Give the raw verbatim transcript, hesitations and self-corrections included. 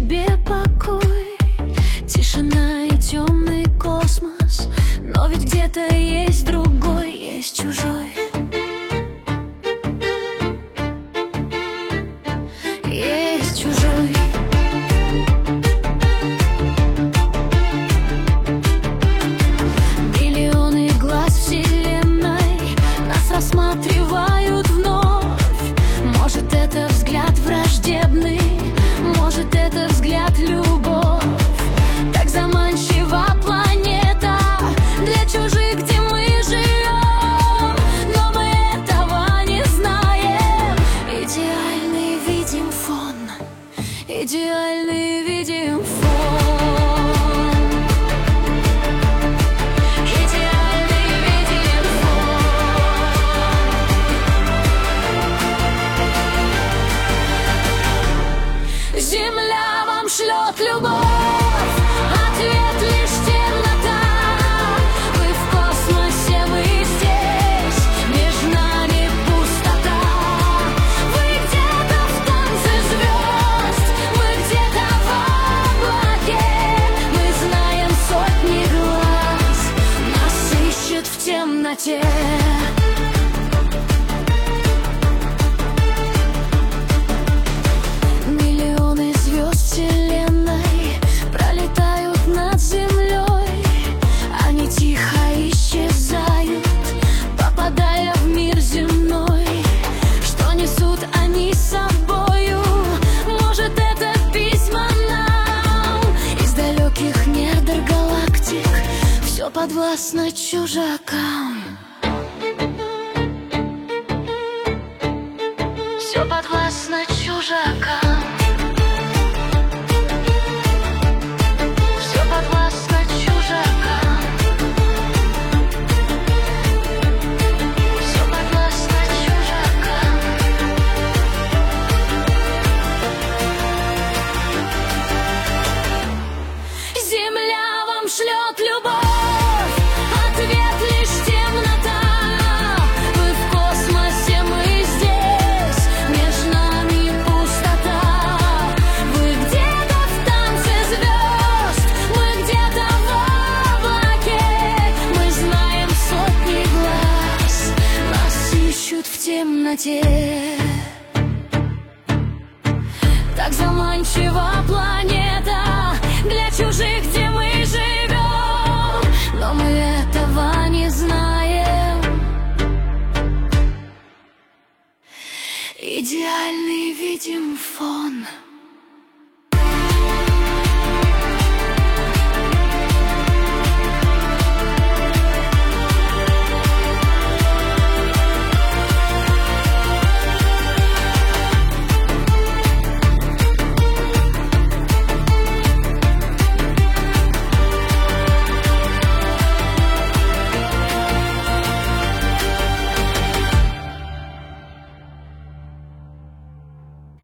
тебе покой, тишина и темный космос. Но ведь где-то есть другой, есть чужой. Есть чужой. Миллионы глаз вселенной нас рассматривают вновь. Может, это взгляд враждебный, может, это взгляд любовь. Так заманчива планета для чужих, где мы живем, но мы этого не знаем. Идеальный видим фон, идеальный видим фон. Идеальный видим фон. Земля вам шлет любовь, ответ лишь темнота. Вы в космосе, мы здесь, между нами пустота. Вы где-то в танце звезд, мы где-то в облаке. Мы знаем сотни глаз, нас ищут в темноте. Миллионы звезд вселенной пролетают над землей. Они тихо исчезают, попадая в мир земной. Что несут они с собою? Может, это письма нам из далеких недр галактик. Все подвластно чужакам. Все подвластно чужакам. Все подвластно чужакам. Все подвластно чужакам. Земля вам шлет любовь, ответ лишь темнота. Вы в космосе, мы здесь, между нами пустота. Вы где-то в танце звезд, мы где-то в облаке. Мы знаем сотни глаз, нас ищут в темноте. Так заманчива планета для чужих, где мы живем, но мы этого не знаем. Идеальный видим фон.